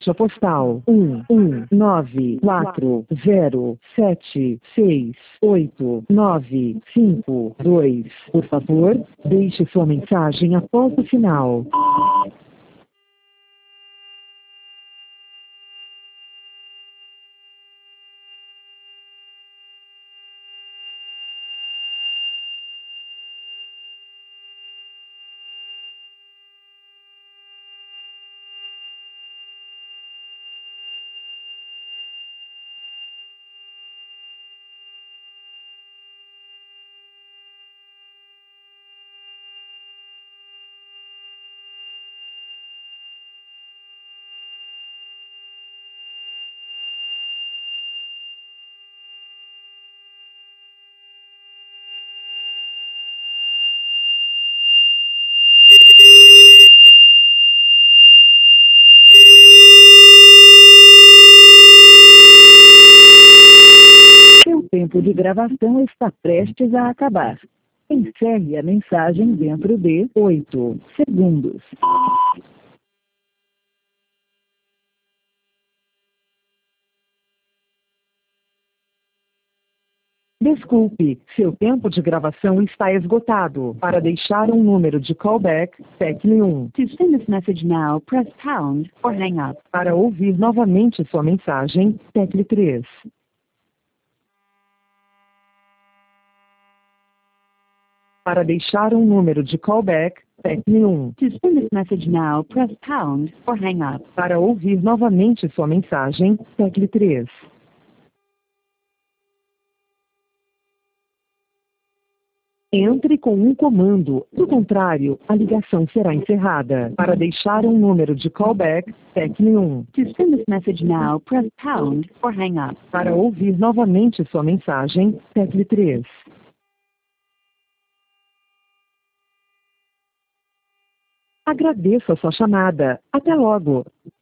Caixa postal 11940768952. Por favor, deixe sua mensagem após o sinal. Seu tempo de gravação está prestes a acabar. Encerre a mensagem dentro de 8 segundos. Desculpe, seu tempo de gravação está esgotado. Para deixar um número de callback, tecle 1. To send this message now, press pound or hang up. Para ouvir novamente sua mensagem, tecle 3. Para deixar um número de callback, tecle 1. To send this message now, press pound or hang up. Para ouvir novamente sua mensagem, tecle 3. Entre com um comando, do contrário, a ligação será encerrada. Para deixar um número de callback, tecle 1. To send this message now, press pound or hang up. Para ouvir novamente sua mensagem, tecle 3. Agradeço a sua chamada. Até logo.